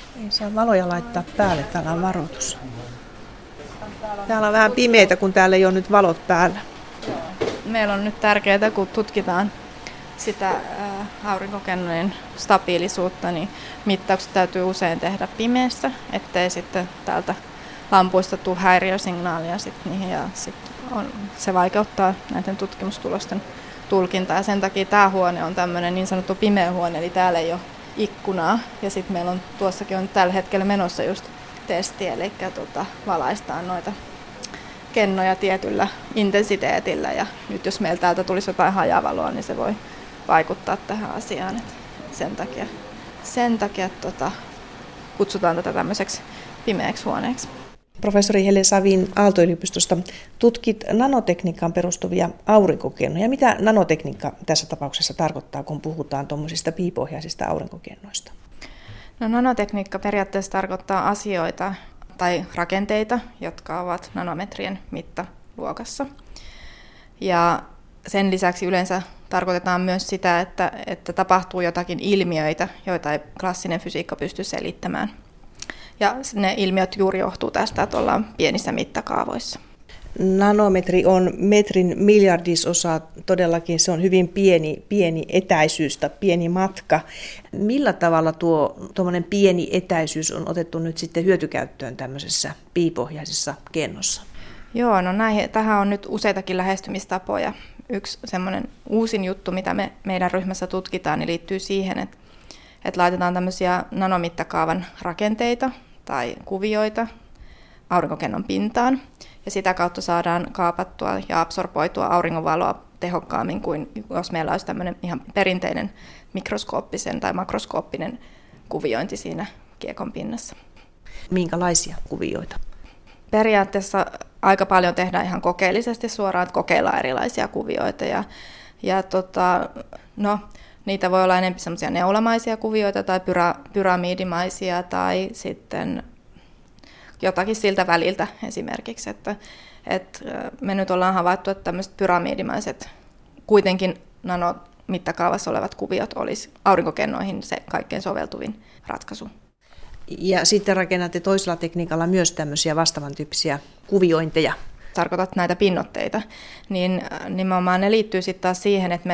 Ei saa valoja laittaa päälle, täällä on varoitus. Täällä on vähän pimeitä, kun täällä ei ole nyt valot päällä. Meillä on nyt tärkeää, kun tutkitaan sitä aurinkokennojen stabiilisuutta, niin mittaukset täytyy usein tehdä pimeässä, ettei sitten täältä lampuista tule häiriösignaalia niihin, ja se vaikeuttaa näiden tutkimustulosten tulkintaa. Ja sen takia tämä huone on tämmöinen niin sanottu pimeä huone, eli täällä ei ole ikkunaa. Ja sitten meillä on tuossakin on tällä hetkellä menossa just testi, eli valaistaan noita kennoja tietyllä intensiteetillä. Ja nyt jos meillä täältä tulisi jotain hajavaloa, niin se voi vaikuttaa tähän asiaan. Et sen takia kutsutaan tätä tämmöiseksi pimeäksi huoneeksi. Professori Helle Savin Aalto-yliopistosta tutkit nanotekniikkaan perustuvia aurinkokennoja. Mitä nanotekniikka tässä tapauksessa tarkoittaa, kun puhutaan tuommoisista piipohjaisista aurinkokennoista? No, nanotekniikka periaatteessa tarkoittaa asioita tai rakenteita, jotka ovat nanometrien mittaluokassa. Ja sen lisäksi yleensä tarkoitetaan myös sitä, että tapahtuu jotakin ilmiöitä, joita ei klassinen fysiikka pysty selittämään. Ja ne ilmiöt juuri johtuu tästä, että ollaan pienissä mittakaavoissa. Nanometri on metrin miljardisosa, todellakin se on hyvin pieni etäisyys tai pieni matka. Millä tavalla tuommoinen pieni etäisyys on otettu nyt sitten hyötykäyttöön tämmöisessä piipohjaisessa kennossa? Joo, no tähän on nyt useitakin lähestymistapoja. Yksi semmoinen uusin juttu, mitä meidän ryhmässä tutkitaan, niin liittyy siihen, että laitetaan tämmöisiä nanomittakaavan rakenteita tai kuvioita aurinkokennon pintaan, ja sitä kautta saadaan kaapattua ja absorboitua auringonvaloa tehokkaammin kuin jos meillä olisi tämmöinen ihan perinteinen mikroskooppisen tai makroskooppinen kuviointi siinä kiekon pinnassa. Minkälaisia kuvioita? Periaatteessa aika paljon tehdään ihan kokeellisesti suoraan, että kokeillaan erilaisia kuvioita niitä voi olla enemmän semmoisia neulamaisia kuvioita tai pyramidimaisia tai sitten jotakin siltä väliltä esimerkiksi. Että me nyt ollaan havaittu, että tämmöiset pyramidimaiset kuitenkin nanomittakaavassa olevat kuviot olisi aurinkokennoihin se kaikkein soveltuvin ratkaisu. Ja sitten rakennatte toisella tekniikalla myös tämmöisiä vastaavan tyyppisiä kuviointeja. Tarkoitat näitä pinnotteita, niin nimenomaan ne liittyy sitten taas siihen, että me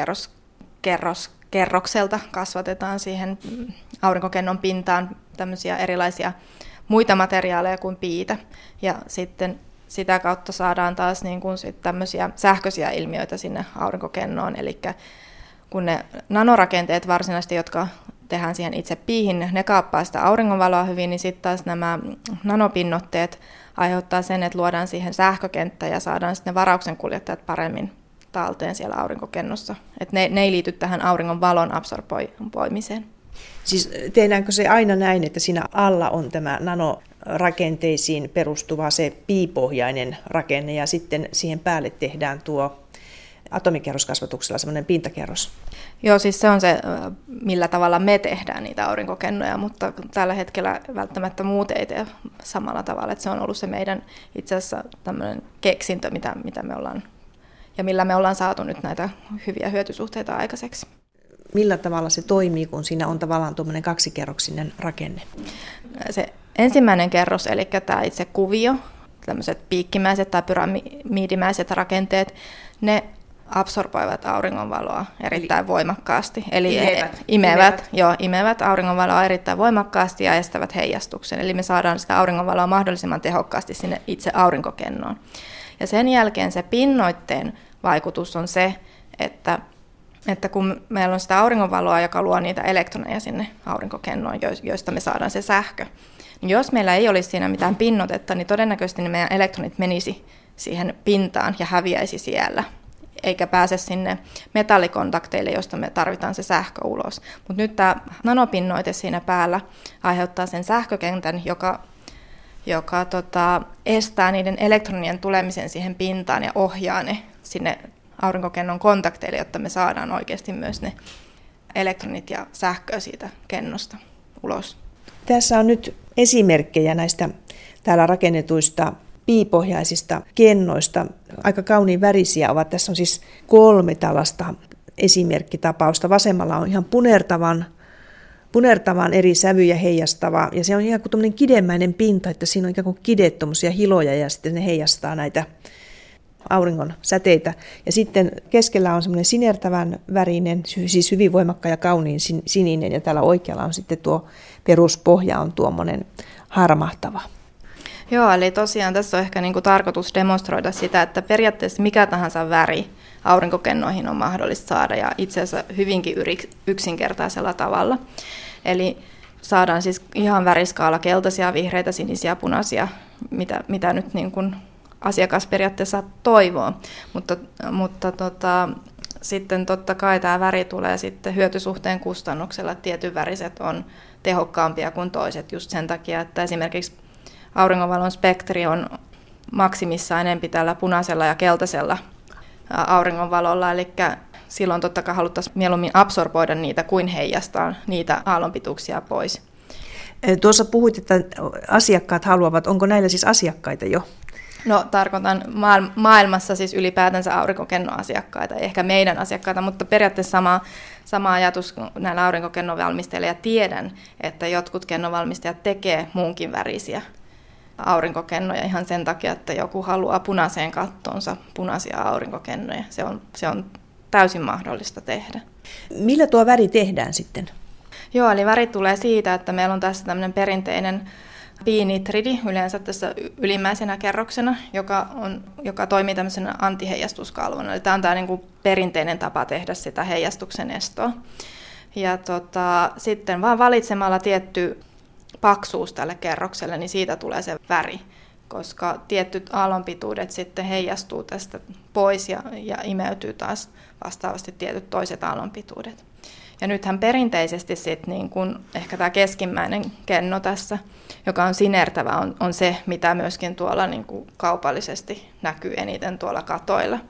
atomikerrokselta kasvatetaan siihen aurinkokennon pintaan tämmöisiä erilaisia muita materiaaleja kuin piitä. Ja sitten sitä kautta saadaan taas niin kuin sit tämmöisiä sähköisiä ilmiöitä sinne aurinkokennoon. Eli kun ne nanorakenteet varsinaisesti, jotka tehdään siihen itse piihin, ne kaappaa sitä auringonvaloa hyvin, niin sitten taas nämä nanopinnotteet aiheuttaa sen, että luodaan siihen sähkökenttä ja saadaan sitten ne varauksen kuljettajat paremmin talteen siellä aurinkokennossa. Et ne ei liity tähän auringon valon absorboimiseen. Siis tehdäänkö se aina näin, että siinä alla on tämä nanorakenteisiin perustuva se piipohjainen rakenne ja sitten siihen päälle tehdään tuo atomikerroskasvatuksella semmoinen pintakerros? Joo, siis se on se, millä tavalla me tehdään niitä aurinkokennoja, mutta tällä hetkellä välttämättä muut ei tee samalla tavalla. Että se on ollut se meidän itse asiassa tämmöinen keksintö, mitä me ollaan ja millä me ollaan saatu nyt näitä hyviä hyötysuhteita aikaiseksi. Millä tavalla se toimii, kun siinä on tavallaan tuommoinen kaksikerroksinen rakenne? Se ensimmäinen kerros, eli tämä itse kuvio, tämmöiset piikkimäiset tai pyramidimäiset rakenteet, ne absorboivat auringonvaloa erittäin voimakkaasti. Eli imevät auringonvaloa erittäin voimakkaasti ja estävät heijastuksen. Eli me saadaan sitä auringonvaloa mahdollisimman tehokkaasti sinne itse aurinkokennoon. Ja sen jälkeen se pinnoitteen vaikutus on se, että kun meillä on sitä auringonvaloa, joka luo niitä elektroneja sinne aurinkokennoon, joista me saadaan se sähkö, niin jos meillä ei olisi siinä mitään pinnotetta, niin todennäköisesti ne meidän elektronit menisi siihen pintaan ja häviäisi siellä, eikä pääse sinne metallikontakteille, josta me tarvitaan se sähkö ulos. Mutta nyt tämä nanopinnoite siinä päällä aiheuttaa sen sähkökentän, joka estää niiden elektronien tulemisen siihen pintaan ja ohjaa ne sinne aurinkokennon kontakteille, jotta me saadaan oikeasti myös ne elektronit ja sähköä siitä kennosta ulos. Tässä on nyt esimerkkejä näistä täällä rakennetuista piipohjaisista kennoista. Aika kauniin värisiä ovat. Tässä on siis 3 tällaista esimerkkitapausta. Vasemmalla on ihan punertavan punertavan eri sävyjä heijastava, ja se on ikään kuin tämmöinen kidemäinen pinta, että siinä on ikään kuin kidet, tuommoisia hiloja, ja sitten ne heijastaa näitä auringon säteitä. Ja sitten keskellä on semmoinen sinertävän värinen, siis hyvin voimakkaan ja kauniin sininen, ja täällä oikealla on sitten tuo peruspohja on tuommoinen harmahtava. Joo, eli tosiaan tässä on ehkä tarkoitus demonstroida sitä, että periaatteessa mikä tahansa väri aurinkokennoihin on mahdollista saada, ja itse asiassa hyvinkin yksinkertaisella tavalla. Eli saadaan siis ihan väriskaala keltaisia, vihreitä, sinisiä, punaisia, mitä nyt asiakas periaatteessa toivoo, mutta sitten totta kai tämä väri tulee sitten hyötysuhteen kustannuksella, että tietyn väriset on tehokkaampia kuin toiset just sen takia, että esimerkiksi auringonvalon spektri on maksimissaan enempi tällä punaisella ja keltaisella auringonvalolla, eli silloin totta kai haluttaisiin mieluummin absorboida niitä kuin heijastaa niitä aallonpituuksia pois. Tuossa puhuit, että asiakkaat haluavat, onko näillä siis asiakkaita jo? No tarkoitan maailmassa siis ylipäätänsä aurinkokennoasiakkaita, ehkä meidän asiakkaita, mutta periaatteessa sama ajatus näillä aurinkokennovalmistajilla, ja tiedän, että jotkut kennovalmistajat tekee muunkin värisiä aurinkokennoja ihan sen takia, että joku haluaa punaiseen kattoonsa punaisia aurinkokennoja. Se on täysin mahdollista tehdä. Millä tuo väri tehdään sitten? Joo, eli väri tulee siitä, että meillä on tässä tämmöinen perinteinen binitridi yleensä tässä ylimmäisenä kerroksena, joka toimii tämmöisenä antiheijastuskalvona. Eli tämä on tämä perinteinen tapa tehdä sitä heijastuksen estoa. Ja sitten vaan valitsemalla tietty paksuus tälle kerrokselle, niin siitä tulee se väri, koska tietyt aallonpituudet sitten heijastuu tästä pois ja imeytyy taas vastaavasti tietyt toiset aallonpituudet. Ja nythän perinteisesti sitten ehkä tämä keskimmäinen kenno tässä, joka on sinertävä, on se, mitä myöskin tuolla kaupallisesti näkyy eniten tuolla katoilla.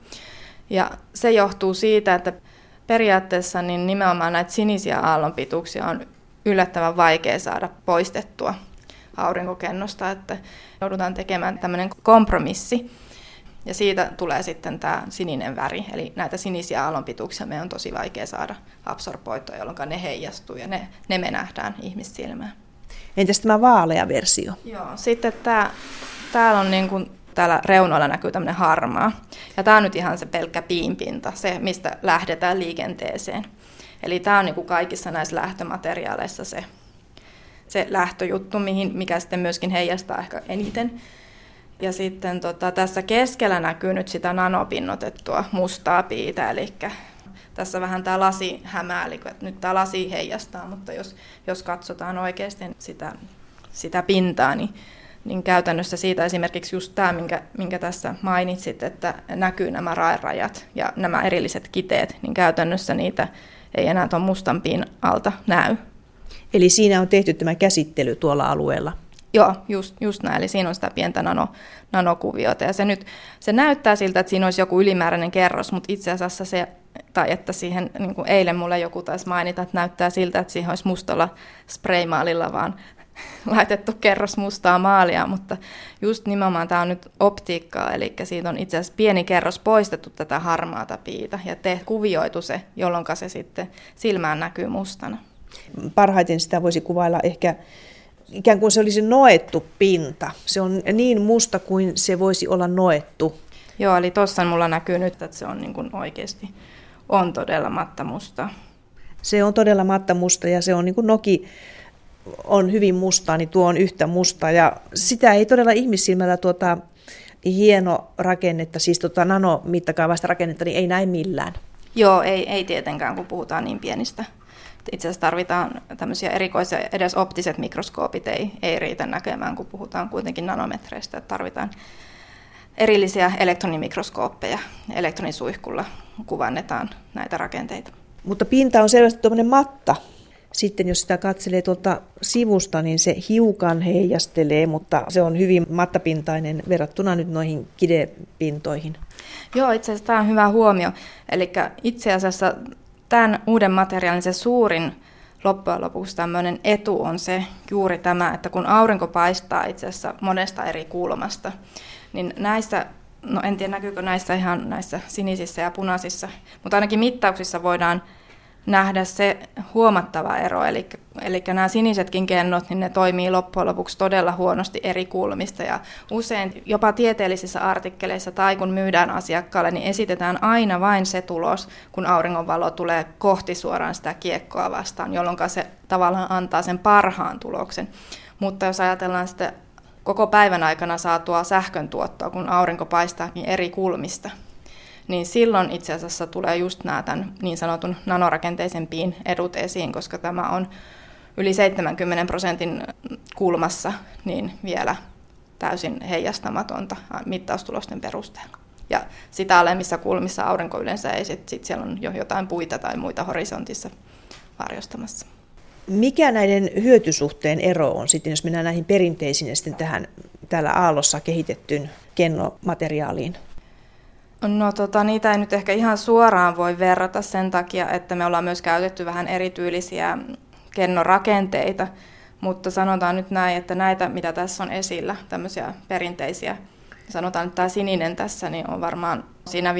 Ja se johtuu siitä, että periaatteessa niin nimenomaan näitä sinisiä aallonpituuksia on yllättävän vaikea saada poistettua aurinkokennosta, että joudutaan tekemään tämmöinen kompromissi. Ja siitä tulee sitten tämä sininen väri, eli näitä sinisiä aallonpituuksia meidän on tosi vaikea saada absorboitua, jolloin ne heijastuu ja ne me nähdään ihmissilmään. Entäs tämä vaalea versio? Joo, sitten täällä on täällä reunoilla näkyy tämmöinen harmaa. Ja tämä on nyt ihan se pelkkä piinpinta, se mistä lähdetään liikenteeseen. Eli tämä on kaikissa näissä lähtömateriaaleissa se lähtöjuttu, mikä sitten myöskin heijastaa ehkä eniten. Ja sitten tässä keskellä näkyy nyt sitä nanopinnotettua mustaa piitä, eli tässä vähän tämä lasi hämää, eli nyt tämä lasi heijastaa, mutta jos katsotaan oikeasti sitä pintaa, niin käytännössä siitä esimerkiksi just tämä, minkä tässä mainitsit, että näkyy nämä raerajat ja nämä erilliset kiteet, niin käytännössä niitä ei enää tuon mustan piin alta näy. Eli siinä on tehty tämä käsittely tuolla alueella? Joo, just näin. Eli siinä on sitä pientä nanokuviota. Ja se näyttää siltä, että siinä olisi joku ylimääräinen kerros, mutta itse asiassa tai että siihen, niin kuin eilen mulle joku taisi mainita, että näyttää siltä, että siihen olisi mustalla spraymaalilla vaan laitettu kerros mustaa maalia, mutta just nimenomaan tämä on nyt optiikkaa, eli siitä on itse asiassa pieni kerros poistettu tätä harmaata piitä ja kuvioitu se, jolloin se sitten silmään näkyy mustana. Parhaiten sitä voisi kuvailla ehkä ikään kuin se olisi noettu pinta. Se on niin musta kuin se voisi olla noettu. Joo, eli tuossa mulla näkyy nyt, että se on niin kuin oikeasti on todella mattamusta. Se on todella mattamusta ja se on niin kuin noki on hyvin mustaa, niin tuo on yhtä musta. Ja sitä ei todella ihmissilmällä hieno rakennetta, siis nanomittakaavaista rakennetta, niin ei näe millään. Joo, ei tietenkään, kun puhutaan niin pienistä. Itse asiassa tarvitaan tämmöisiä erikoisia, edes optiset mikroskoopit ei riitä näkemään, kun puhutaan kuitenkin nanometreistä. Että tarvitaan erillisiä elektronimikroskooppeja. Elektronisuihkulla kuvannetaan näitä rakenteita. Mutta pinta on selvästi tuommoinen matta. Sitten jos sitä katselee tuolta sivusta, niin se hiukan heijastelee, mutta se on hyvin mattapintainen verrattuna nyt noihin kidepintoihin. Joo, itse asiassa tämä on hyvä huomio. Eli itse asiassa tämän uuden materiaalin se suurin loppujen lopuksi tämmöinen etu on se juuri tämä, että kun aurinko paistaa itse asiassa monesta eri kulmasta, niin näissä, en tiedä näkyykö näissä ihan näissä sinisissä ja punaisissa, mutta ainakin mittauksissa voidaan nähdä se huomattava ero, eli nämä sinisetkin kennot, niin ne toimii loppujen lopuksi todella huonosti eri kulmista, ja usein jopa tieteellisissä artikkeleissa tai kun myydään asiakkaalle, niin esitetään aina vain se tulos, kun auringonvalo tulee kohti suoraan sitä kiekkoa vastaan, jolloin se tavallaan antaa sen parhaan tuloksen. Mutta jos ajatellaan sitä koko päivän aikana saatua sähkön tuottoa, kun aurinko paistaakin eri kulmista, niin silloin itse asiassa tulee just nämä tämän niin sanotun nanorakenteisen piin edut esiin, koska tämä on yli 70% kulmassa niin vielä täysin heijastamatonta mittaustulosten perusteella. Ja sitä alemmissa kulmissa aurinko yleensä ei, sit siellä on jo jotain puita tai muita horisontissa varjostamassa. Mikä näiden hyötysuhteen ero on sitten, jos mennään näihin perinteisiin ja sitten täällä Aallossa kehitettyyn kennomateriaaliin? No niitä ei nyt ehkä ihan suoraan voi verrata sen takia, että me ollaan myös käytetty vähän erityylisiä kennorakenteita, mutta sanotaan nyt näin, että näitä, mitä tässä on esillä, tämmöisiä perinteisiä, sanotaan, että tämä sininen tässä niin on varmaan siinä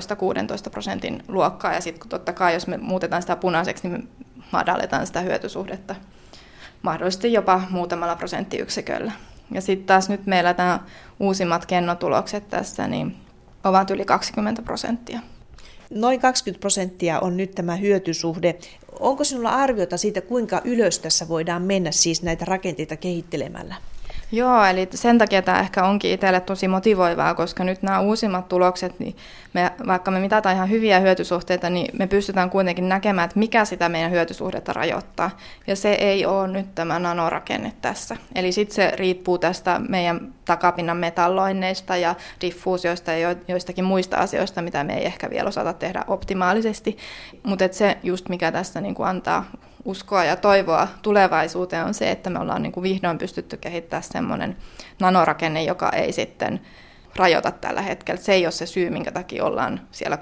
15-16% luokkaa, ja sitten totta kai, jos me muutetaan sitä punaiseksi, niin me madalletaan sitä hyötysuhdetta mahdollisesti jopa muutamalla prosenttiyksiköllä. Ja sitten taas nyt meillä tämä uusimmat kennotulokset tässä, niin ovat yli 20%. Noin 20% on nyt tämä hyötysuhde. Onko sinulla arviota siitä, kuinka ylös tässä voidaan mennä siis näitä rakenteita kehittelemällä? Joo, eli sen takia tämä ehkä onkin itselle tosi motivoivaa, koska nyt nämä uusimmat tulokset, niin vaikka me mitataan ihan hyviä hyötysuhteita, niin me pystytään kuitenkin näkemään, että mikä sitä meidän hyötysuhdetta rajoittaa. Ja se ei ole nyt tämä nanorakenne tässä. Eli sitten se riippuu tästä meidän takapinnan metalloinneista ja diffuusioista ja joistakin muista asioista, mitä me ei ehkä vielä osata tehdä optimaalisesti. Mutta se just mikä tässä niin kuin antaa uskoa ja toivoa tulevaisuuteen on se, että me ollaan niin kuin vihdoin pystytty kehittämään semmoinen nanorakenne, joka ei sitten rajoita tällä hetkellä. Se ei ole se syy, minkä takia ollaan siellä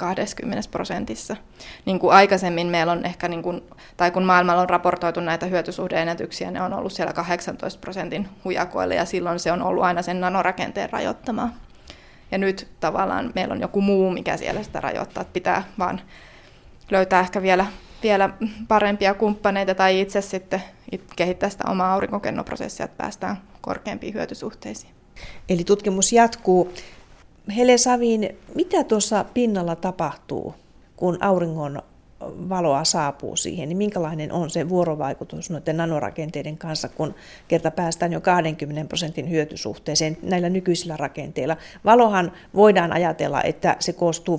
20%. Niin kuin aikaisemmin meillä on ehkä, tai kun maailmalla on raportoitu näitä hyötysuhde-ennätyksiä, ne on ollut siellä 18% hujakoilla, ja silloin se on ollut aina sen nanorakenteen rajoittamaa. Ja nyt tavallaan meillä on joku muu, mikä siellä sitä rajoittaa, että pitää vaan löytää ehkä vielä parempia kumppaneita tai itse sitten kehittää sitä omaa aurinkokennoprosessia, että päästään korkeampiin hyötysuhteisiin. Eli tutkimus jatkuu. Hele Savin, mitä tuossa pinnalla tapahtuu, kun auringon valoa saapuu siihen, niin minkälainen on se vuorovaikutus noiden nanorakenteiden kanssa, kun kerta päästään jo 20% hyötysuhteeseen näillä nykyisillä rakenteilla. Valohan voidaan ajatella, että se koostuu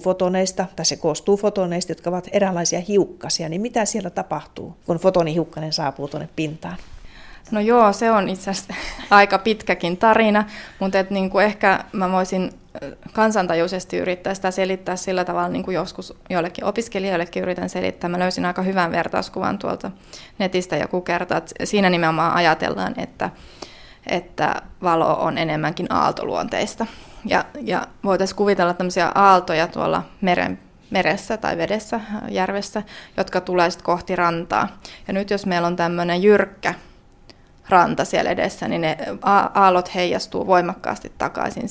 fotoneista, jotka ovat eräänlaisia hiukkasia, niin mitä siellä tapahtuu, kun fotonihiukkanen saapuu tuonne pintaan? No joo, se on itse asiassa aika pitkäkin tarina, mutta niin kuin ehkä mä voisin kansantajuisesti yrittää sitä selittää sillä tavalla, niin kuin joskus joillekin opiskelijoillekin yritän selittää. Mä löysin aika hyvän vertauskuvan tuolta netistä joku kerta. Siinä nimenomaan ajatellaan, että valo on enemmänkin aaltoluonteista. Ja voitaisiin kuvitella tämmöisiä aaltoja tuolla meressä tai vedessä, järvessä, jotka tulee sitten kohti rantaa. Ja nyt jos meillä on tämmöinen jyrkkä ranta siellä edessä, niin ne aallot heijastuu voimakkaasti takaisin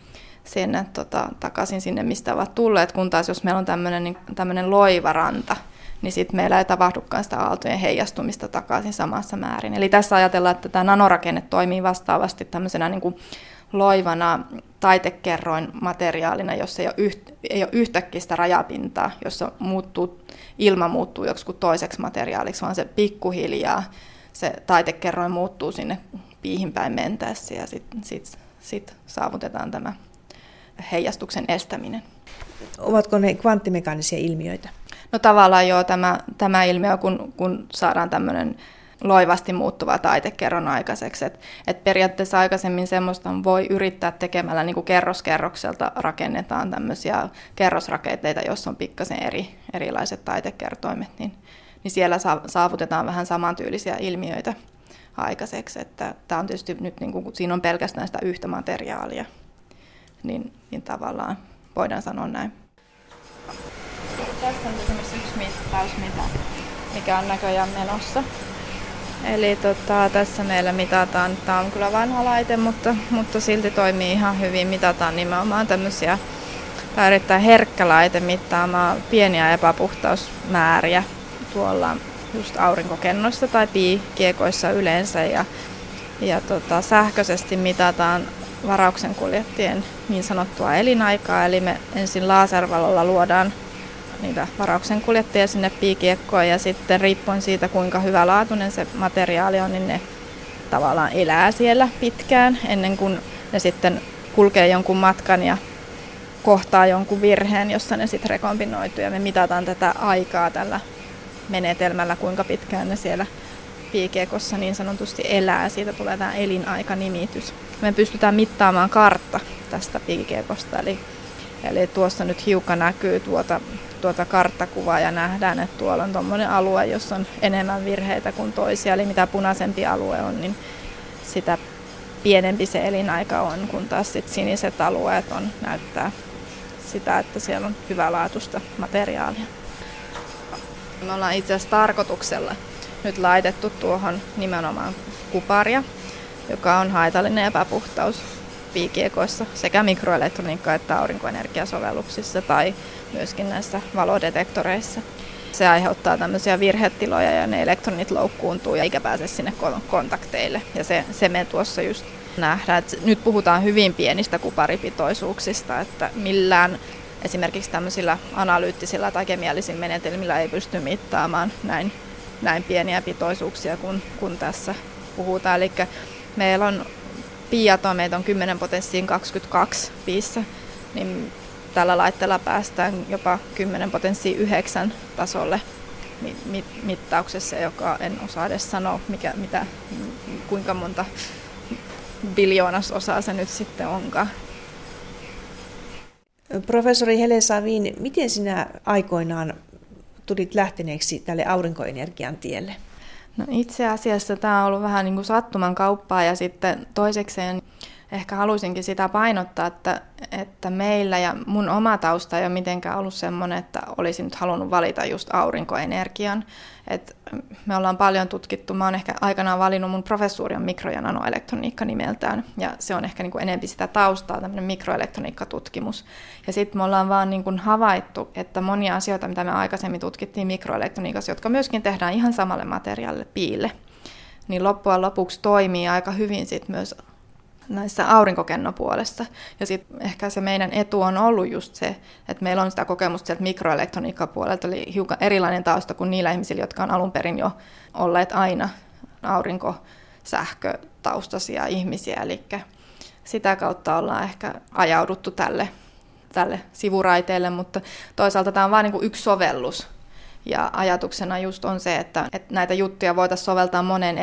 sinne, mistä ovat tulleet, kun taas jos meillä on tämmöinen loiva ranta, niin sitten meillä ei tapahdukaan sitä aaltojen heijastumista takaisin samassa määrin. Eli tässä ajatellaan, että tämä nanorakenne toimii vastaavasti tämmöisenä niin kuin loivana taitekerroin materiaalina, jossa ei ole yhtäkkiä sitä rajapintaa, jossa ilma muuttuu joksikin toiseksi materiaaliksi, vaan se pikkuhiljaa se taitekerroin muuttuu sinne piihin päin mentäessä ja sitten saavutetaan tämä heijastuksen estäminen. Ovatko ne kvanttimekaanisia ilmiöitä? No tavallaan joo, tämä ilmiö, kun saadaan tämmöinen loivasti muuttuva taitekerron aikaiseksi. Et periaatteessa aikaisemmin semmoista voi yrittää tekemällä, niin kuin kerroskerrokselta rakennetaan tämmöisiä kerrosrakenteita, joissa on pikkasen erilaiset taitekertoimet, niin siellä saavutetaan vähän samantyylisiä ilmiöitä aikaiseksi. Että tämä on tietysti nyt, niin kun siinä on pelkästään sitä yhtä materiaalia, niin tavallaan voidaan sanoa näin. Tässä on esimerkiksi yksi mittaus, mikä on näköjään menossa. Eli tässä meillä mitataan, tämä on kyllä vanha laite, mutta silti toimii ihan hyvin. Mitataan nimenomaan tämmöisiä, tämä on erittäin herkkä laite mittaamaan pieniä epäpuhtausmääriä tuolla just aurinkokennoissa tai piikiekoissa yleensä ja sähköisesti mitataan varauksen kuljettajien niin sanottua elinaikaa, eli me ensin laservalolla luodaan niitä varauksen kuljettajia sinne piikiekkoon ja sitten riippuen siitä kuinka hyvälaatuinen se materiaali on, niin ne tavallaan elää siellä pitkään ennen kuin ne sitten kulkee jonkun matkan ja kohtaa jonkun virheen, jossa ne sitten rekombinoituu ja me mitataan tätä aikaa tällä menetelmällä, kuinka pitkään ne siellä piikiekossa niin sanotusti elää. Siitä tulee tämä elinaikanimitys. Me pystytään mittaamaan kartta tästä piikiekosta, eli tuossa nyt hiukan näkyy tuota karttakuvaa ja nähdään, että tuolla on tuommoinen alue, jossa on enemmän virheitä kuin toisia. Eli mitä punaisempi alue on, niin sitä pienempi se elinaika on, kun taas sit siniset alueet näyttää sitä, että siellä on hyvälaatuista materiaalia. Me ollaan itse asiassa tarkoituksella nyt laitettu tuohon nimenomaan kuparia, joka on haitallinen epäpuhtaus piikiekoissa sekä mikroelektroniikka- että aurinkoenergiasovelluksissa tai myöskin näissä valodetektoreissa. Se aiheuttaa tämmöisiä virhetiloja ja ne elektronit loukkuuntuu eikä pääse sinne kontakteille. Ja se me tuossa just nähdään, että nyt puhutaan hyvin pienistä kuparipitoisuuksista, että millään esimerkiksi tämmöisillä analyyttisillä tai kemiallisilla menetelmillä ei pysty mittaamaan näin pieniä pitoisuuksia kun tässä puhutaan. Eli meillä on piiatomeita on 10 potenssiin 22 piissä, niin tällä laitteella päästään jopa 10 potenssiin 9 tasolle mittauksessa, joka en osaa edes sanoa, kuinka monta biljoonasosaa se nyt sitten onkaan. Professori Helen Savin, miten sinä aikoinaan tulit lähteneeksi tälle aurinkoenergian tielle? No itse asiassa tämä on ollut vähän niin kuin sattuman kauppaa ja sitten toisekseen ehkä halusinkin sitä painottaa, että meillä ja mun oma tausta ei ole mitenkään ollut semmoinen, että olisin nyt halunnut valita just aurinkoenergian. Et me ollaan paljon tutkittu, mä oon ehkä aikanaan valinnut mun professuuri on mikro- ja nanoelektroniikka nimeltään, ja se on ehkä niin kuin enemmän sitä taustaa, tämmöinen mikroelektroniikkatutkimus. Ja sitten me ollaan vaan niin kuin havaittu, että monia asioita, mitä me aikaisemmin tutkittiin mikroelektroniikassa, jotka myöskin tehdään ihan samalle materiaalille, piille, niin loppujen lopuksi toimii aika hyvin sit myös näissä aurinkokennopuolessa. Ja sitten ehkä se meidän etu on ollut just se, että meillä on sitä kokemusta sieltä mikroelektroniikkapuolelta, eli hiukan erilainen tausta kuin niillä ihmisillä, jotka on alun perin jo olleet aina aurinkosähkötaustaisia ihmisiä. Eli sitä kautta ollaan ehkä ajauduttu tälle sivuraiteelle, mutta toisaalta tämä on vain niin kuin yksi sovellus. Ja ajatuksena just on se, että näitä juttuja voitaisiin soveltaa moneen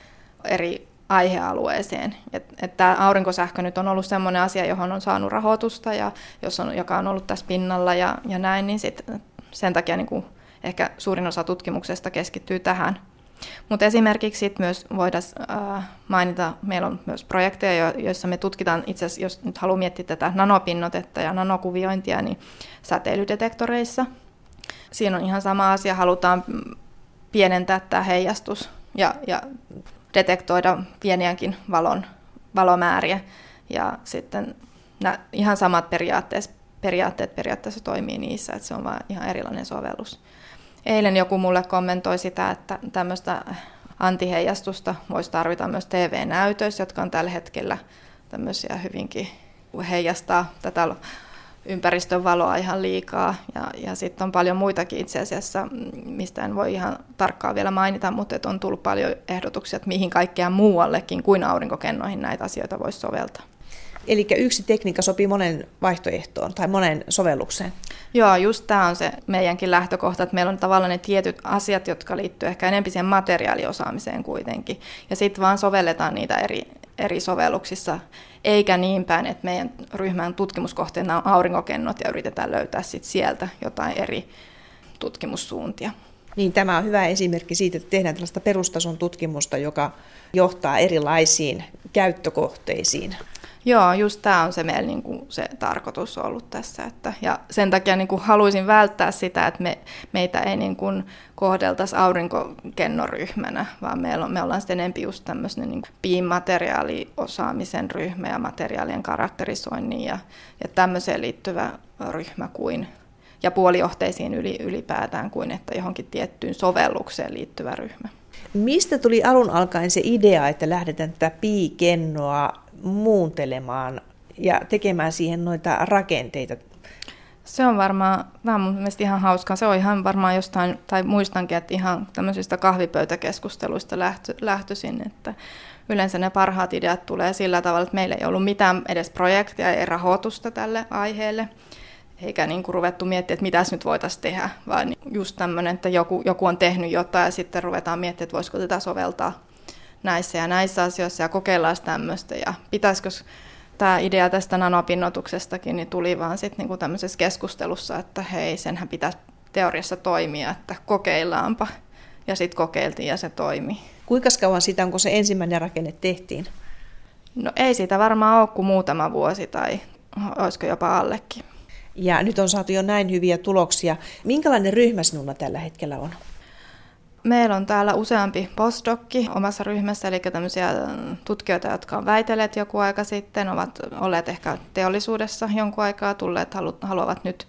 eri aihealueeseen. Tämä aurinkosähkö nyt on ollut sellainen asia, johon on saanut rahoitusta ja joka on ollut tässä pinnalla ja näin, niin sen takia niin kuin ehkä suurin osa tutkimuksesta keskittyy tähän. Mutta esimerkiksi sit myös voidaan mainita, meillä on myös projekteja, joissa me tutkitaan itse asiassa, jos nyt haluaa miettiä tätä nanopinnotetta ja nanokuviointia, niin säteilydetektoreissa. Siinä on ihan sama asia, halutaan pienentää tämä heijastus ja detektoida pieniäkin valomääriä. Ja sitten ihan samat periaatteet periaatteessa toimii niissä, että se on vaan ihan erilainen sovellus. Eilen joku mulle kommentoi sitä, että tämmöistä antiheijastusta voisi tarvita myös TV-näytöissä, jotka on tällä hetkellä tämmöisiä hyvinkin heijastaa tätä ympäristön valoa ihan liikaa. Ja sitten on paljon muitakin itse asiassa, mistä en voi ihan tarkkaan vielä mainita, mutta on tullut paljon ehdotuksia, että mihin kaikkea muuallekin kuin aurinkokennoihin näitä asioita voisi soveltaa. Eli yksi tekniikka sopii monen vaihtoehtoon tai monen sovellukseen? Joo, just tämä on se meidänkin lähtökohta, että meillä on tavallaan ne tietyt asiat, jotka liittyy ehkä enemmän siihen materiaaliosaamiseen kuitenkin. Ja sitten vaan sovelletaan niitä eri sovelluksissa, eikä niin päin, että meidän ryhmän tutkimuskohteena on aurinkokennot ja yritetään löytää sit sieltä jotain eri tutkimussuuntia. Niin, tämä on hyvä esimerkki siitä, että tehdään tällaista perustason tutkimusta, joka johtaa erilaisiin käyttökohteisiin. Joo, just tämä on se meillä niin kuin se tarkoitus ollut tässä. Ja sen takia niin kuin haluaisin välttää sitä, että meitä ei niin kuin kohdeltaisi aurinkokennoryhmänä, vaan me ollaan sitten enemmän just tämmöisen niin piimateriaaliosaamisen ryhmä ja materiaalien karakterisoinnin ja tämmöiseen liittyvä ryhmä kuin. ja puolijohteisiin ylipäätään kuin että johonkin tiettyyn sovellukseen liittyvä ryhmä. Mistä tuli alun alkaen se idea, että lähdetään tätä piikennoa muuntelemaan ja tekemään siihen noita rakenteita? Se on varmaan, tämä on mun mielestä ihan hauskaa. Se on ihan varmaan jostain, tai muistankin, että ihan tämmöisistä kahvipöytäkeskusteluista lähtöisin, että yleensä ne parhaat ideat tulee sillä tavalla, että meillä ei ollut mitään edes projektia ja rahoitusta tälle aiheelle, eikä niin kuin ruvettu miettimään, että mitäs nyt voitaisiin tehdä, vaan just tämmöinen, että joku on tehnyt jotain ja sitten ruvetaan miettimään, että voisiko tätä soveltaa näissä ja näissä asioissa ja kokeillaan tämmöistä ja pitäisikö tämä idea tästä nanopinnotuksestakin niin tuli vaan sitten niinku tämmöisessä keskustelussa, että hei, senhän pitäisi teoriassa toimia, että kokeillaanpa. Ja sitten kokeiltiin ja se toimi. Kuinka kauan siitä, onko se ensimmäinen rakenne tehtiin? No ei siitä varmaan ole kuin muutama vuosi tai olisiko jopa allekin. Ja nyt on saatu jo näin hyviä tuloksia. Minkälainen ryhmä sinulla tällä hetkellä on? Meillä on täällä useampi postdokki omassa ryhmässä, eli tämmöisiä tutkijoita, jotka on väitelleet joku aika sitten, ovat olleet ehkä teollisuudessa jonkun aikaa, tulleet, haluavat nyt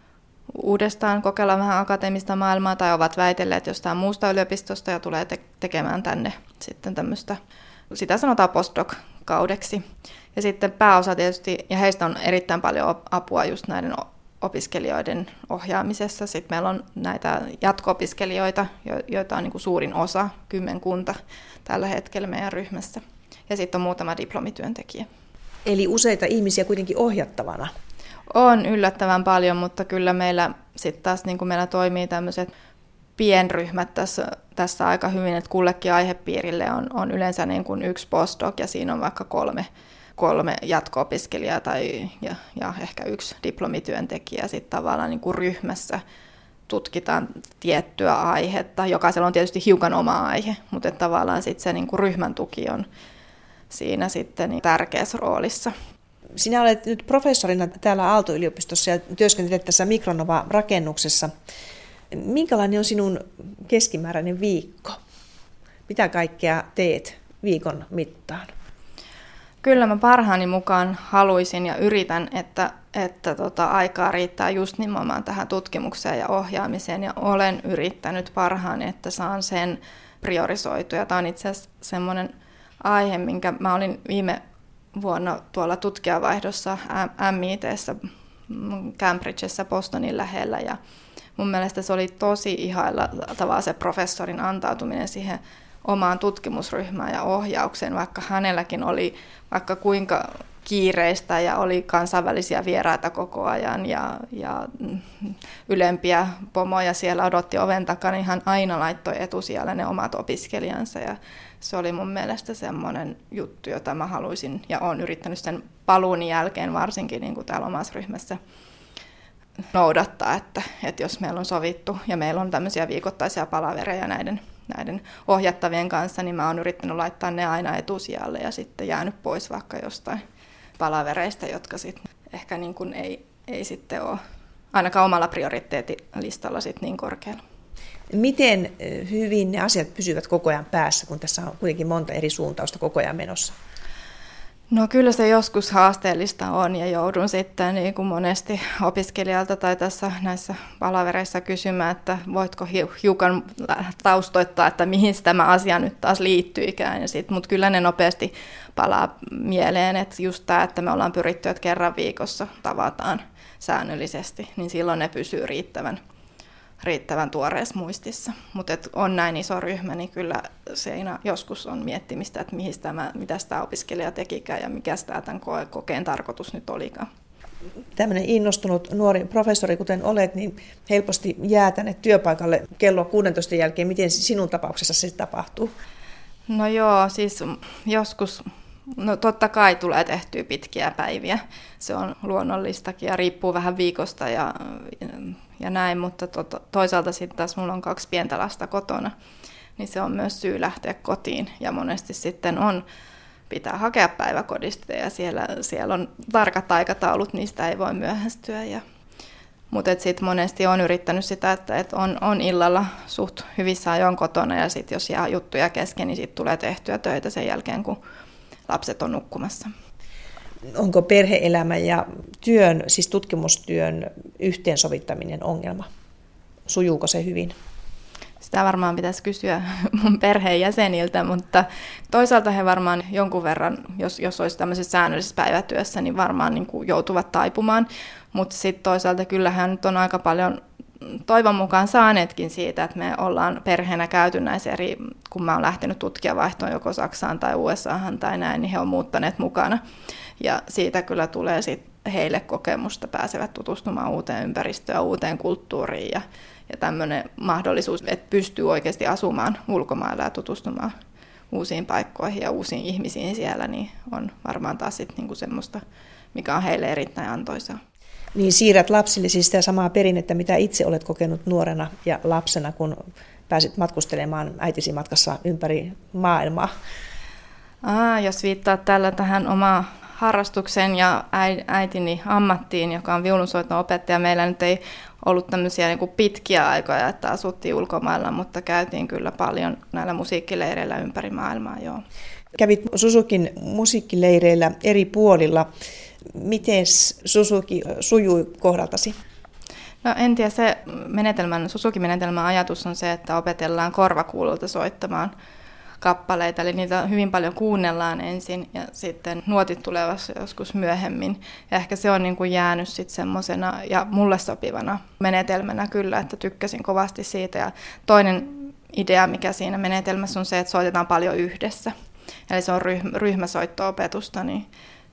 uudestaan kokeilla vähän akateemista maailmaa, tai ovat väitelleet jostain muusta yliopistosta ja tulee tekemään tänne sitten tämmöistä, sitä sanotaan postdoc-kaudeksi. Ja sitten pääosa tietysti, ja heistä on erittäin paljon apua just näiden opiskelijoiden ohjaamisessa. Sitten meillä on näitä jatko-opiskelijoita, joita on niin kuin suurin osa, 10 tällä hetkellä meidän ryhmässä. Ja sitten on muutama diplomityöntekijä. Eli useita ihmisiä kuitenkin ohjattavana? On yllättävän paljon, mutta kyllä meillä sitten taas niin kuin meillä toimii tämmöiset pienryhmät tässä aika hyvin, että kullekin aihepiirille on yleensä niin kuin yksi postdoc ja siinä on vaikka kolme jatko-opiskelijaa ja ehkä yksi diplomityöntekijä sitten tavallaan niin kuin ryhmässä tutkitaan tiettyä aihetta. Jokaisella on tietysti hiukan oma aihe, mutta tavallaan sitten se niin kuin ryhmän tuki on siinä sitten niin tärkeässä roolissa. Sinä olet nyt professorina täällä Aalto-yliopistossa ja työskentelet tässä Micronova-rakennuksessa. Minkälainen on sinun keskimääräinen viikko? Mitä kaikkea teet viikon mittaan? Kyllä mä parhaani mukaan haluaisin ja yritän, että aikaa riittää just nimenomaan tähän tutkimukseen ja ohjaamiseen. Ja olen yrittänyt parhaani, että saan sen priorisoitua. Tämä on itse asiassa semmoinen aihe, minkä mä olin viime vuonna tuolla tutkijavaihdossa MIT:ssä Cambridgessa Bostonin lähellä. Ja mun mielestä se oli tosi ihailla tavalla se professorin antautuminen siihen omaan tutkimusryhmään ja ohjaukseen, vaikka hänelläkin oli vaikka kuinka kiireistä ja oli kansainvälisiä vieraita koko ajan ja ylempiä pomoja siellä odotti oven takana, niin hän aina laittoi etusijalle ne omat opiskelijansa ja se oli mun mielestä semmoinen juttu, jota mä haluaisin ja olen yrittänyt sen paluuni jälkeen varsinkin niin kuin täällä omassa ryhmässä noudattaa, että jos meillä on sovittu ja meillä on tämmöisiä viikoittaisia palavereja näiden ohjattavien kanssa, niin mä oon yrittänyt laittaa ne aina etusijalle ja sitten jäänyt pois vaikka jostain palavereista, jotka sitten ehkä niin kuin ei sitten ole ainakaan omalla prioriteettilistalla sitten niin korkealla. Miten hyvin ne asiat pysyvät koko ajan päässä, kun tässä on kuitenkin monta eri suuntausta koko ajan menossa? No kyllä se joskus haasteellista on ja joudun sitten niin kuin monesti opiskelijalta tai näissä palavereissa kysymään, että voitko hiukan taustoittaa, että mihin tämä asia nyt taas liittyykään. Mutta kyllä ne nopeasti palaa mieleen, että just tämä, että me ollaan pyritty, että kerran viikossa tavataan säännöllisesti, niin silloin ne pysyy riittävän tuoreessa muistissa. Mutta on näin iso ryhmä, niin kyllä siinä joskus on miettimistä, että mitä tämä opiskelija tekikään ja mikä tämän kokeen tarkoitus nyt olikaan. Tämmöinen innostunut nuori professori, kuten olet, niin helposti jää tänne työpaikalle kello 16 jälkeen. Miten sinun tapauksessa se tapahtuu? No joo, siis joskus, no totta kai tulee tehtyä pitkiä päiviä. Se on luonnollistakin ja riippuu vähän viikosta ja näin, mutta toisaalta sitten taas mulla on 2 pientä lasta kotona, niin se on myös syy lähteä kotiin. Ja monesti sitten pitää hakea päiväkodista ja siellä on tarkat aikataulut, niistä ei voi myöhästyä. Mutta sitten monesti on yrittänyt sitä, että on illalla suht hyvissä ajoin kotona ja sitten jos jää juttuja kesken, niin sitten tulee tehtyä töitä sen jälkeen, kun lapset on nukkumassa. Onko perhe-elämä ja työn, siis tutkimustyön yhteensovittaminen ongelma? Sujuuko se hyvin? Sitä varmaan pitäisi kysyä mun perheenjäseniltä, mutta toisaalta he varmaan jonkun verran, jos olisi tämmöisessä säännöllisessä päivätyössä, niin varmaan niin kuin joutuvat taipumaan. Mutta sitten toisaalta kyllähän nyt on aika paljon toivon mukaan saaneetkin siitä, että me ollaan perheenä käyty näissä eri, kun mä oon lähtenyt tutkijavaihtoon joko Saksaan tai USAhan tai näin, niin he on muuttaneet mukana. Ja siitä kyllä tulee sitten heille kokemusta, pääsevät tutustumaan uuteen ympäristöön, uuteen kulttuuriin ja tämmöinen mahdollisuus, että pystyy oikeasti asumaan ulkomailla ja tutustumaan uusiin paikkoihin ja uusiin ihmisiin siellä, niin on varmaan taas sitten niinku semmoista, mikä on heille erittäin antoisaa. Niin siirrät lapsille siis sitä samaa perinnettä, mitä itse olet kokenut nuorena ja lapsena, kun pääsit matkustelemaan äitisi matkassa ympäri maailmaa. Jos viittaat tällä tähän omaan harrastukseen ja äitini ammattiin, joka on viulunsoiton opettaja. Meillä nyt ei ollut tämmöisiä niin kuin pitkiä aikoja, että asuttiin ulkomailla, mutta käytiin kyllä paljon näillä musiikkileireillä ympäri maailmaa. Joo. Kävit Suzukin musiikkileireillä eri puolilla. Miten Suzuki sujui kohdaltasi? No en tiedä, se Suzuki-menetelmän ajatus on se, että opetellaan korvakuulolta soittamaan kappaleita, eli niitä hyvin paljon kuunnellaan ensin ja sitten nuotit tulevat joskus myöhemmin. Ja ehkä se on niin kuin jäänyt sitten semmoisena ja mulle sopivana menetelmänä kyllä, että tykkäsin kovasti siitä. Ja toinen idea, mikä siinä menetelmässä on se, että soitetaan paljon yhdessä. Eli se on ryhmäsoitto-opetusta, niin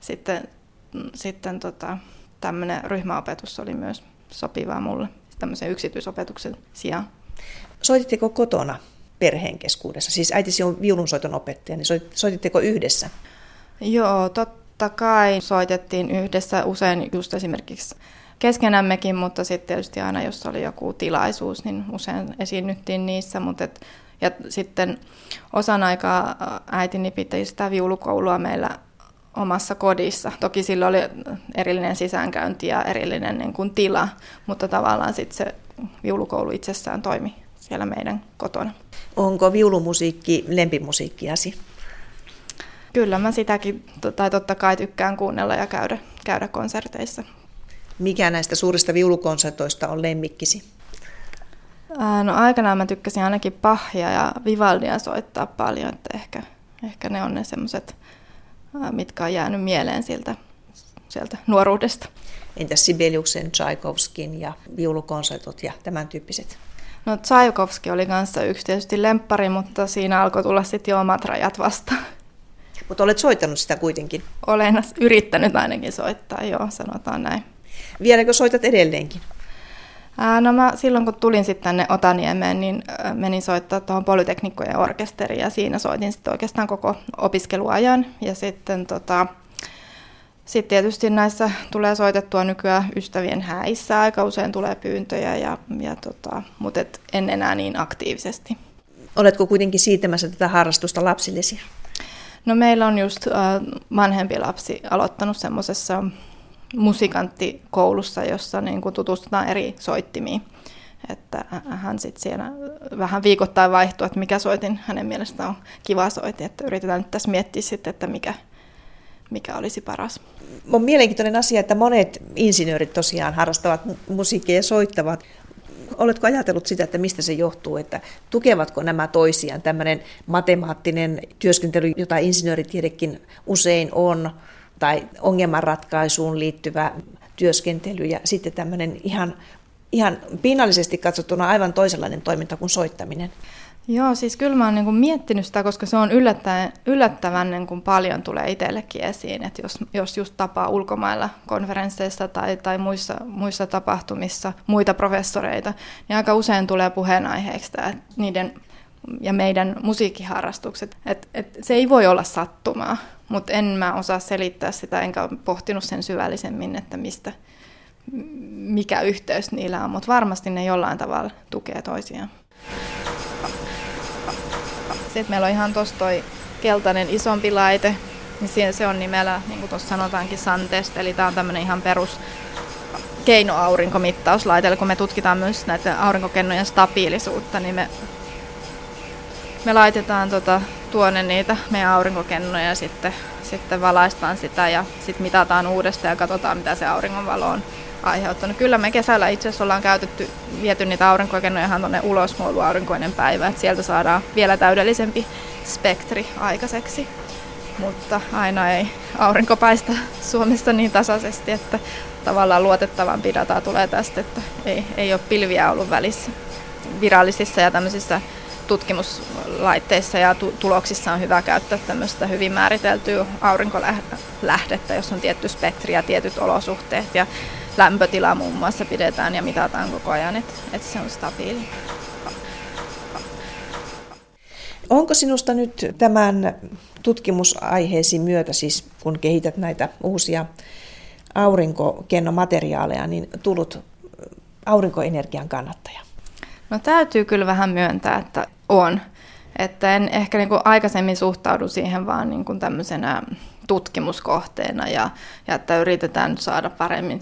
sitten tämmöinen ryhmäopetus oli myös sopivaa mulle tämmöisen yksityisopetuksen sijaan. Soititteko kotona perheen keskuudessa? Siis äitisi on viulunsoiton opettaja, niin soititteko yhdessä? Joo, totta kai soitettiin yhdessä usein just esimerkiksi keskenämmekin, mutta sitten tietysti aina jos oli joku tilaisuus, niin usein esiinnyttiin niissä. Ja sitten osan aikaa äitini piti sitä viulukoulua meillä omassa kodissa. Toki sillä oli erillinen sisäänkäynti ja erillinen niin kuin tila, mutta tavallaan sitten se viulukoulu itsessään toimi siellä meidän kotona. Onko viulumusiikki lempimusiikkiasi? Kyllä mä sitäkin totta kai tykkään kuunnella ja käydä konserteissa. Mikä näistä suurista viulukonsertoista on lemmikkisi? No aikanaan mä tykkäsin ainakin Bachia ja Vivaldia soittaa paljon, että ehkä ne on ne semmoiset, mitkä on jäänyt mieleen sieltä nuoruudesta. Entäs Sibeliuksen, Tchaikovskin ja viulukonsertot ja tämän tyyppiset? No Tchaikovsky oli kanssa yksi tietysti lemppari, mutta siinä alkoi tulla sitten jo omat rajat vastaan. Mutta olet soittanut sitä kuitenkin? Olen yrittänyt ainakin soittaa, joo, sanotaan näin. Vieläkö soitat edelleenkin? No mä silloin kun tulin sitten tänne Otaniemeen, niin menin soittaa tuohon Polyteknikkojen orkesteriin ja siinä soitin sitten oikeastaan koko opiskeluajan. Ja sitten tietysti näissä tulee soitettua nykyään ystävien häissä, aika usein tulee pyyntöjä, mutta en enää niin aktiivisesti. Oletko kuitenkin siirtämässä tätä harrastusta lapsillesi? No meillä on just vanhempi lapsi aloittanut semmoisessa musikanttikoulussa, jossa niin kuin tutustutaan eri soittimiin. Että hän sitten siellä vähän viikoittain vaihtuu, että mikä soitin hänen mielestään on kiva soitin. Että yritetään nyt tässä miettiä sitten, että mikä olisi paras. On mielenkiintoinen asia, että monet insinöörit tosiaan harrastavat musiikkia ja soittavat. Oletko ajatellut sitä, että mistä se johtuu, että tukevatko nämä toisiaan, tämmöinen matemaattinen työskentely, jota insinööritiedekin usein on, tai ongelmanratkaisuun liittyvä työskentely ja sitten tämmöinen ihan pinnallisesti katsottuna aivan toisenlainen toiminta kuin soittaminen? Joo, siis kyllä mä oon niin kuin miettinyt sitä, koska se on yllättävän niin kuin paljon tulee itsellekin esiin, että jos just tapaa ulkomailla konferensseissa tai muissa tapahtumissa muita professoreita, niin aika usein tulee puheenaiheeksi niiden ja meidän musiikkiharrastukset. Et se ei voi olla sattumaa, mutta en mä osaa selittää sitä, enkä ole pohtinut sen syvällisemmin, että mikä yhteys niillä on, mutta varmasti ne jollain tavalla tukee toisiaan. Sitten meillä on ihan tuossa toi keltainen isompi laite, niin se on nimellä, niin kuin tuossa sanotaankin, Suntest, eli tämä on tämmöinen ihan perus keinoaurinkomittauslaite, eli kun me tutkitaan myös näitä aurinkokennojen stabiilisuutta, niin me laitetaan tuonne niitä meidän aurinkokennoja ja sitten valaistaan sitä ja sitten mitataan uudestaan ja katsotaan, mitä se auringonvalo on aiheuttanut. Kyllä me kesällä itse asiassa ollaan viety niitä aurinkokennoja tuonne ulos, kun on ollut aurinkoinen päivä, että sieltä saadaan vielä täydellisempi spektri aikaiseksi. Mutta aina ei aurinko paista Suomessa niin tasaisesti, että tavallaan luotettavampi data tulee tästä, että ei ole pilviä ollut välissä. Virallisissa ja tämmöisissä tutkimuslaitteissa ja tuloksissa on hyvä käyttää tämmöistä hyvin määriteltyä aurinkolähdettä, jossa on tietty spektri ja tietyt olosuhteet ja lämpötila muun muassa pidetään ja mitataan koko ajan, että se on stabiili. Onko sinusta nyt tämän tutkimusaiheesi myötä, siis kun kehität näitä uusia aurinkokennomateriaaleja, niin tullut aurinkoenergian kannattaja? No täytyy kyllä vähän myöntää, että on. Että en ehkä niin kuin aikaisemmin suhtaudu siihen vaan niin kuin tämmöisenä tutkimuskohteena ja että yritetään saada paremmin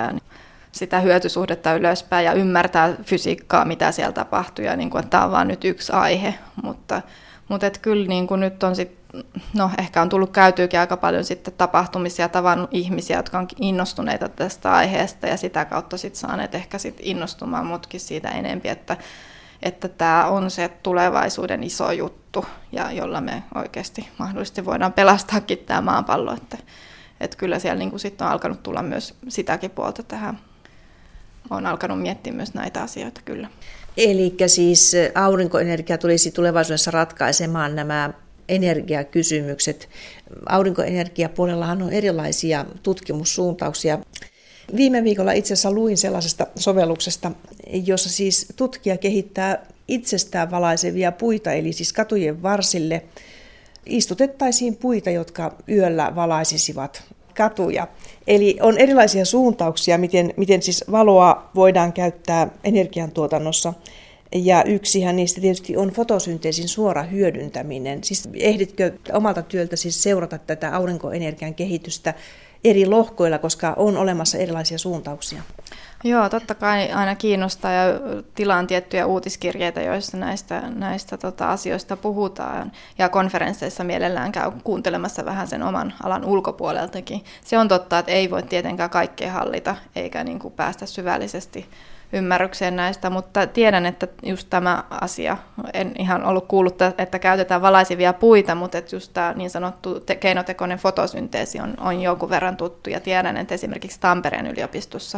sitä hyötysuhdetta ylöspäin ja ymmärtää fysiikkaa, mitä siellä tapahtuu ja niin kuin, että tämä on vain nyt yksi aihe. Mutta et kyllä niin kuin nyt on ehkä on tullut käytyykin aika paljon sitten tapahtumisia, tavannut ihmisiä, jotka on innostuneita tästä aiheesta ja sitä kautta sitten saaneet ehkä sitten innostumaan mutkin siitä enempi, että tämä on se tulevaisuuden iso juttu, ja jolla me oikeasti mahdollisesti voidaan pelastaakin tämä maapallo. Että kyllä siellä niin sitten on alkanut tulla myös sitäkin puolta tähän. Olen alkanut miettiä myös näitä asioita kyllä. Eli siis aurinkoenergia tulisi tulevaisuudessa ratkaisemaan nämä energiakysymykset. Aurinkoenergiapuolellahan on erilaisia tutkimussuuntauksia. Viime viikolla itse asiassa luin sellaisesta sovelluksesta, jossa siis tutkija kehittää itsestään valaisevia puita, eli siis katujen varsille istutettaisiin puita, jotka yöllä valaisisivat katuja. Eli on erilaisia suuntauksia, miten siis valoa voidaan käyttää energiantuotannossa. Ja yksihän niistä tietysti on fotosynteesin suora hyödyntäminen. Siis ehditkö omalta työltä siis seurata tätä aurinkoenergian kehitystä eri lohkoilla, koska on olemassa erilaisia suuntauksia? Joo, totta kai aina kiinnostaa ja tilaan tiettyjä uutiskirjeitä, joissa näistä asioista puhutaan. Ja konferensseissa mielellään käy kuuntelemassa vähän sen oman alan ulkopuoleltakin. Se on totta, että ei voi tietenkään kaikkea hallita eikä niin kuin päästä syvällisesti ymmärrykseen näistä, mutta tiedän, että just tämä asia, en ihan ollut kuullut, että käytetään valaisivia puita, mutta että just tämä niin sanottu keinotekoinen fotosynteesi on jonkun verran tuttu ja tiedän, että esimerkiksi Tampereen yliopistossa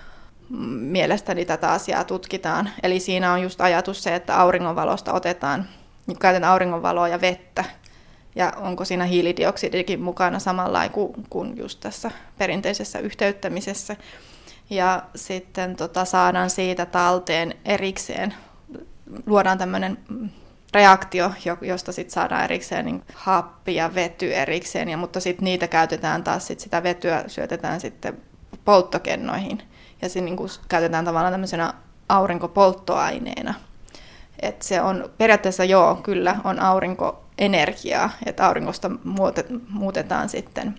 mielestäni tätä asiaa tutkitaan. Eli siinä on just ajatus se, että auringonvalosta käytetään auringonvaloa ja vettä. Ja onko siinä hiilidioksidikin mukana samalla kuin just tässä perinteisessä yhteyttämisessä. Ja sitten saadaan siitä talteen erikseen. Luodaan tämmöinen reaktio, josta sitten saadaan erikseen niin happi ja vety erikseen. Mutta sitten niitä käytetään taas, sitä vetyä syötetään sitten polttokennoihin. Ja se niin kuin käytetään tavallaan tämmöisenä aurinkopolttoaineena. Et se on periaatteessa kyllä on aurinkoenergiaa, että auringosta muutetaan sitten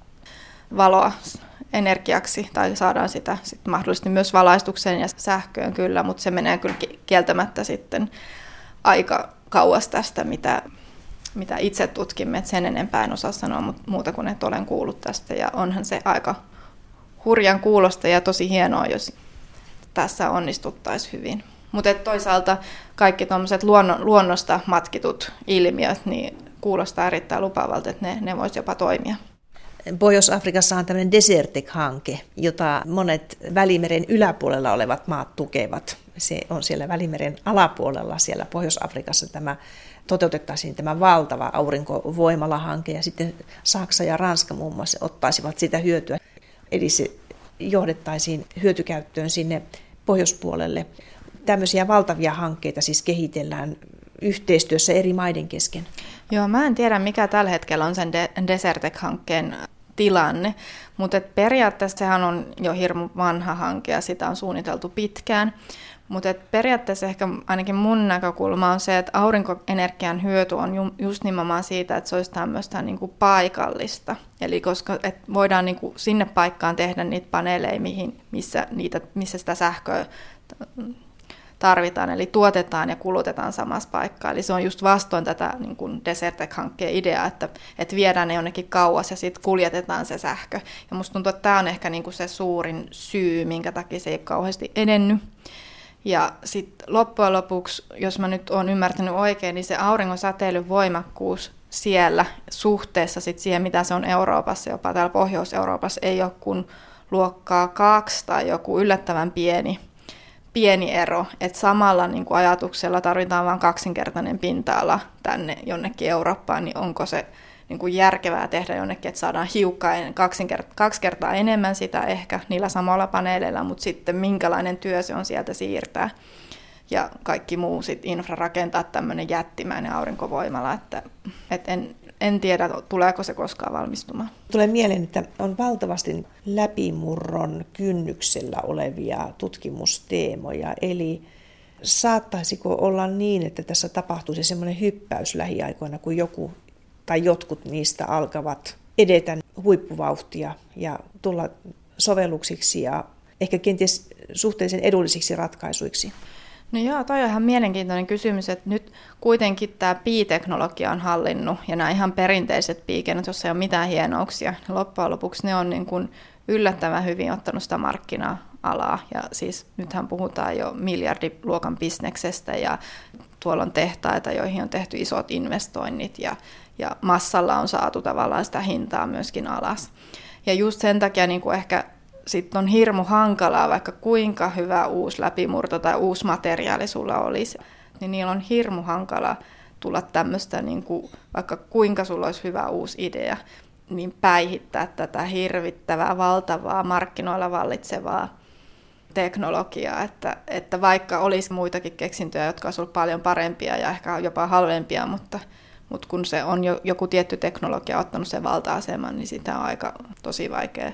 valoa energiaksi tai saadaan sitä sitten mahdollisesti myös valaistukseen ja sähköön kyllä, mutta se menee kyllä kieltämättä sitten aika kauas tästä, mitä itse tutkimme, että sen enempää en osaa sanoa muuta kuin, että olen kuullut tästä ja onhan se aika hurjan kuulosta ja tosi hienoa, jos tässä onnistuttaisiin hyvin. Mutta toisaalta kaikki tuommoiset luonnosta matkitut ilmiöt niin kuulostaa erittäin lupaavalta, että ne voisi jopa toimia. Pohjois-Afrikassa on tämmöinen Desertec-hanke, jota monet Välimeren yläpuolella olevat maat tukevat. Se on siellä Välimeren alapuolella, siellä Pohjois-Afrikassa toteutettaisiin tämä valtava aurinkovoimalahanke ja sitten Saksa ja Ranska muun muassa ottaisivat sitä hyötyä. Eli se johdettaisiin hyötykäyttöön sinne pohjoispuolelle. Tämmöisiä valtavia hankkeita siis kehitellään yhteistyössä eri maiden kesken. Joo, mä en tiedä mikä tällä hetkellä on sen Desertec-hankkeen tilanne, mutta periaatteessa sehän on jo hirmu vanha hanke ja sitä on suunniteltu pitkään. Mutta periaatteessa ehkä ainakin mun näkökulma on se, että aurinkoenergian hyöty on just nimenomaan siitä, että se olisi tämmöistä niin kuin paikallista. Eli koska voidaan niin kuin sinne paikkaan tehdä niitä paneeleja, missä sitä sähköä tarvitaan, eli tuotetaan ja kulutetaan samassa paikkaa. Eli se on just vastoin tätä niin kuin Desertec-hankkeen ideaa, että viedään ne jonnekin kauas ja sitten kuljetetaan se sähkö. Ja musta tuntuu, että tämä on ehkä niin kuin se suurin syy, minkä takia se ei ole kauheasti edennyt. Ja sitten loppujen lopuksi, jos mä nyt olen ymmärtänyt oikein, niin se auringon säteilyn voimakkuus siellä suhteessa sit siihen, mitä se on Euroopassa, jopa täällä Pohjois-Euroopassa, ei ole kuin luokkaa 2 tai joku yllättävän pieni ero. Että samalla niin kuin ajatuksella tarvitaan vain 2-kertainen pinta-ala tänne jonnekin Eurooppaan, niin onko se niin kuin järkevää tehdä jonnekin, että saadaan hiukkaan 2 kertaa enemmän sitä ehkä niillä samoilla paneeleilla, mutta sitten minkälainen työ se on sieltä siirtää. Ja kaikki muu sitten infra rakentaa tämmöinen jättimäinen aurinkovoimala, että en tiedä, tuleeko se koskaan valmistumaan. Tulee mieleen, että on valtavasti läpimurron kynnyksellä olevia tutkimusteemoja, eli saattaisiko olla niin, että tässä tapahtuisi semmoinen hyppäys lähiaikoina, kun joku tai jotkut niistä alkavat edetä huippuvauhtia ja tulla sovelluksiksi ja ehkä kenties suhteellisen edullisiksi ratkaisuiksi? No joo, toi on ihan mielenkiintoinen kysymys, että nyt kuitenkin tämä pi-teknologia on hallinnut ja nämä ihan perinteiset piikennot, joissa ei ole mitään hienouksia. Loppujen lopuksi ne on niin kuin yllättävän hyvin ottanut sitä markkina-alaa ja siis nythän puhutaan jo miljardiluokan bisneksestä ja tuolla on tehtaita, joihin on tehty isot investoinnit ja massalla on saatu tavallaan sitä hintaa myöskin alas. Ja just sen takia niin kuin ehkä sitten on hirmu hankalaa, vaikka kuinka hyvä uusi läpimurto tai uusi materiaali sulla olisi, niin niillä on hirmu hankalaa tulla tämmöistä, niin kuin, vaikka kuinka sulla olisi hyvä uusi idea, niin päihittää tätä hirvittävää, valtavaa, markkinoilla vallitsevaa teknologiaa, että vaikka olisi muitakin keksintöjä, jotka olisi ollut paljon parempia ja ehkä jopa halvempia, mutta kun se on joku tietty teknologia ottanut sen valta-aseman, niin sitä on aika tosi vaikea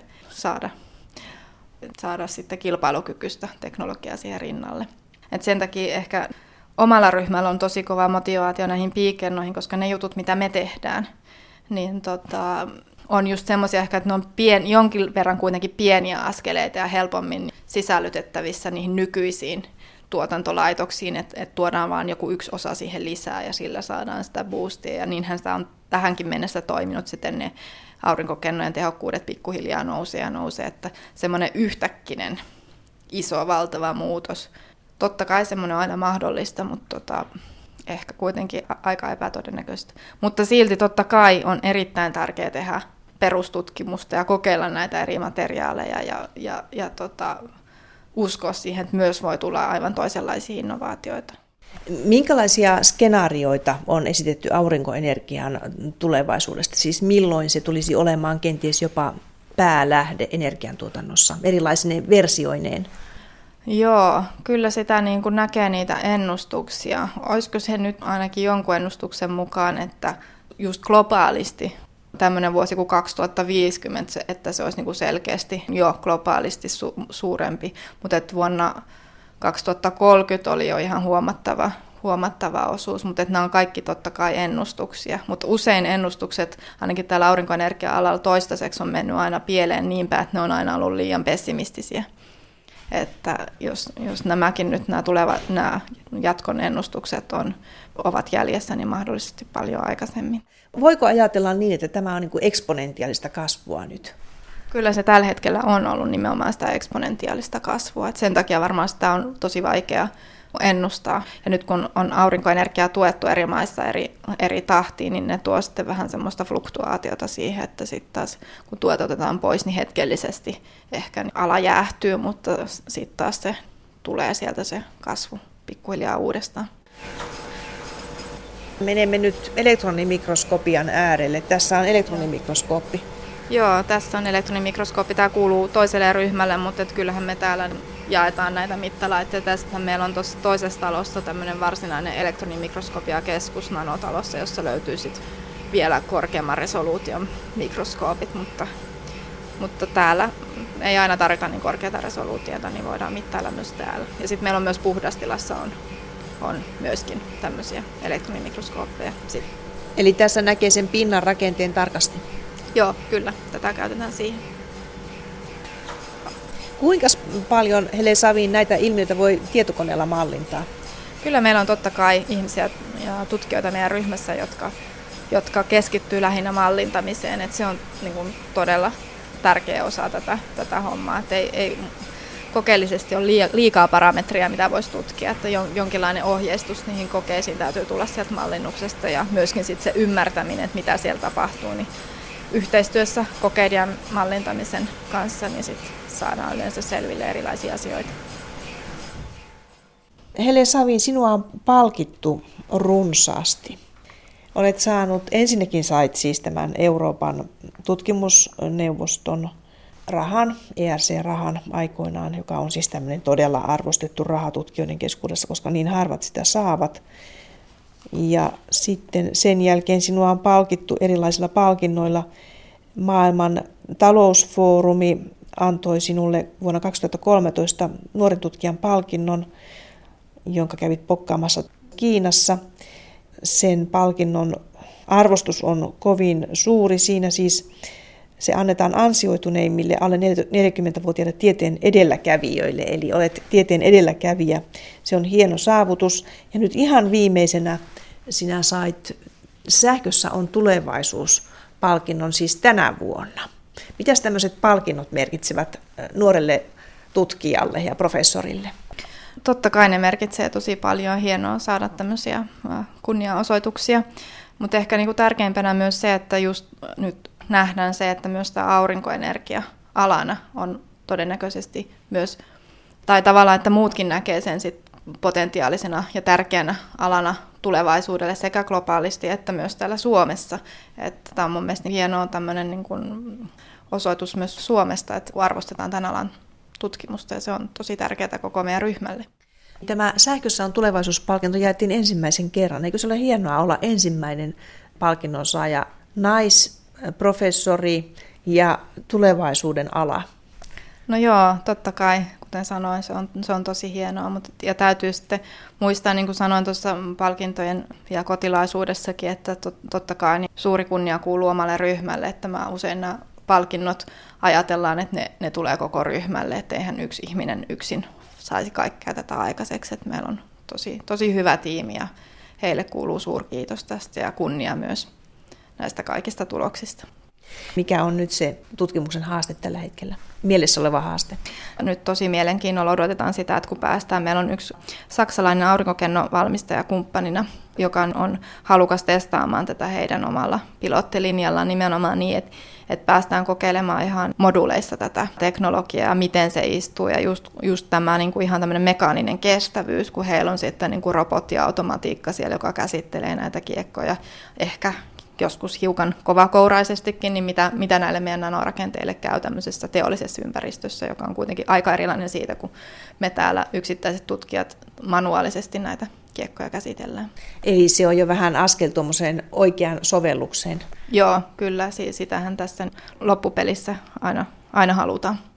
saada sitten kilpailukykyistä teknologiaa siihen rinnalle. Et sen takia ehkä omalla ryhmällä on tosi kova motivaatio näihin piikennoihin, koska ne jutut, mitä me tehdään, niin on just semmoisia ehkä, että ne on jonkin verran kuitenkin pieniä askeleita ja helpommin sisällytettävissä niihin nykyisiin tuotantolaitoksiin, että tuodaan vaan joku yksi osa siihen lisää ja sillä saadaan sitä boostia. Ja niinhän sitä on tähänkin mennessä toiminut, sitten ne aurinkokennojen tehokkuudet pikkuhiljaa nousee, että semmoinen yhtäkkinen iso valtava muutos. Totta kai semmoinen on aina mahdollista, mutta ehkä kuitenkin aika epätodennäköistä. Mutta silti totta kai on erittäin tärkeää tehdä perustutkimusta ja kokeilla näitä eri materiaaleja ja uskoa siihen, että myös voi tulla aivan toisenlaisia innovaatioita. Minkälaisia skenaarioita on esitetty aurinkoenergian tulevaisuudesta? Siis milloin se tulisi olemaan kenties jopa päälähde energiantuotannossa erilaisine versioineen? Joo, kyllä sitä niin kuin näkee niitä ennustuksia. Olisiko se nyt ainakin jonkun ennustuksen mukaan, että just globaalisti tämmöinen vuosi kuin 2050, että se olisi niin kuin selkeästi jo globaalisti suurempi, mutta että vuonna 2030 oli jo ihan huomattava osuus, mutta että nämä on kaikki totta kai ennustuksia. Mutta usein ennustukset, ainakin täällä aurinkoenergia-alalla toistaiseksi on mennyt aina pieleen niin päin, että ne on aina ollut liian pessimistisiä. Että jos nämäkin nyt nämä jatkon ennustukset ovat jäljessä, niin mahdollisesti paljon aikaisemmin. Voiko ajatella niin, että tämä on niin kuin eksponentiaalista kasvua nyt? Kyllä se tällä hetkellä on ollut nimenomaan sitä eksponentiaalista kasvua. Et sen takia varmaan sitä on tosi vaikea ennustaa. Ja nyt kun on aurinkoenergiaa tuettu eri maissa eri tahtiin, niin ne tuo sitten vähän semmoista fluktuaatiota siihen, että sitten taas kun tuet otetaan pois, niin hetkellisesti ehkä ala jäähtyy, mutta sitten taas se tulee sieltä se kasvu pikkuhiljaa uudestaan. Menemme nyt elektronimikroskopian äärelle. Tässä on elektronimikroskooppi. Joo, tässä on elektronimikroskooppi. Tämä kuuluu toiselle ryhmälle, mutta kyllähän me täällä jaetaan näitä mittalaitteita. Tästä meillä on tuossa toisessa talossa tämmöinen varsinainen elektronimikroskopiakeskus nanotalossa, jossa löytyy sit vielä korkeamman resoluution mikroskoopit, mutta täällä ei aina tarvita niin korkeata resoluutiota, niin voidaan mittailla myös täällä. Ja sitten meillä on myös puhdastilassa on myöskin tämmöisiä elektronimikroskooppeja. Eli tässä näkee sen pinnan rakenteen tarkasti? Joo, kyllä. Tätä käytetään siihen. Kuinka paljon, Helen Savin, näitä ilmiöitä voi tietokoneella mallintaa? Kyllä meillä on totta kai ihmisiä ja tutkijoita meidän ryhmässä, jotka keskittyy lähinnä mallintamiseen. Et se on niin kuin todella tärkeä osa tätä hommaa. Et ei kokeellisesti ole liikaa parametria, mitä voisi tutkia. Että jonkinlainen ohjeistus niihin kokeisiin täytyy tulla sieltä mallinnuksesta ja myöskin sit se ymmärtäminen, että mitä siellä tapahtuu. Niin yhteistyössä kokeiden mallintamisen kanssa niin sit saadaan yleensä selville erilaisia asioita. Helen Savin, sinua on palkittu runsaasti. Ensinnäkin sait siis tämän Euroopan tutkimusneuvoston rahan, ERC-rahan aikoinaan, joka on siis tämmöinen todella arvostettu raha tutkijoiden keskuudessa, koska niin harvat sitä saavat. Ja sitten sen jälkeen sinua on palkittu erilaisilla palkinnoilla. Maailman talousfoorumi antoi sinulle vuonna 2013 nuoren tutkijan palkinnon, jonka kävit pokkaamassa Kiinassa. Sen palkinnon arvostus on kovin suuri. Siinä siis se annetaan ansioituneimmille alle 40-vuotiaille tieteen edelläkävijöille, eli olet tieteen edelläkävijä. Se on hieno saavutus. Ja nyt ihan viimeisenä sinä sait Sähkössä on tulevaisuus -palkinnon siis tänä vuonna. Mitäs tämmöiset palkinnot merkitsevät nuorelle tutkijalle ja professorille? Totta kai ne merkitsee tosi paljon. Hienoa saada tämmöisiä kunniaosoituksia, mutta ehkä niin kuin tärkeimpänä myös se, että just nyt nähdään se, että myös tämä aurinkoenergia alana on todennäköisesti myös, tai tavallaan, että muutkin näkee sen sit potentiaalisena ja tärkeänä alana tulevaisuudelle sekä globaalisti että myös täällä Suomessa. Että tämä on mun mielestä hienoa tämmöinen niin kuin osoitus myös Suomesta, että kun arvostetaan tämän alan tutkimusta ja se on tosi tärkeää koko meidän ryhmälle. Tämä Sähkössä on tulevaisuuspalkinto jaettiin ensimmäisen kerran. Eikö se ole hienoa olla ensimmäinen palkinnon saaja, naisprofessori ja tulevaisuuden ala? No joo, totta kai, kuten sanoin, se on tosi hienoa, ja täytyy sitten muistaa, niin kuin sanoin tuossa palkintojen ja kotilaisuudessakin, että totta kai niin suuri kunnia kuuluu omalle ryhmälle, että mä usein nämä palkinnot ajatellaan, että ne tulee koko ryhmälle, että eihän yksi ihminen yksin saisi kaikkea tätä aikaiseksi, että meillä on tosi hyvä tiimi ja heille kuuluu suurkiitos tästä ja kunnia myös näistä kaikista tuloksista. Mikä on nyt se tutkimuksen haaste tällä hetkellä? Mielessä oleva haaste? Nyt tosi mielenkiinnolla odotetaan sitä, että kun päästään. Meillä on yksi saksalainen aurinkokennovalmistaja kumppanina, joka on halukas testaamaan tätä heidän omalla pilottilinjallaan nimenomaan niin, että päästään kokeilemaan ihan moduuleissa tätä teknologiaa, miten se istuu ja just tämä niin kuin ihan tämmöinen mekaaninen kestävyys, kun heillä on sitten niin kuin robotti ja automatiikka siellä, joka käsittelee näitä kiekkoja ehkä joskus hiukan kovakouraisestikin, niin mitä näille meidän nanorakenteille käy tämmöisessä teollisessa ympäristössä, joka on kuitenkin aika erilainen siitä, kun me täällä yksittäiset tutkijat manuaalisesti näitä kiekkoja käsitellään. Eli se on jo vähän askel tuommoiseen oikeaan sovellukseen. Joo, kyllä. Sitähän tässä loppupelissä aina halutaan.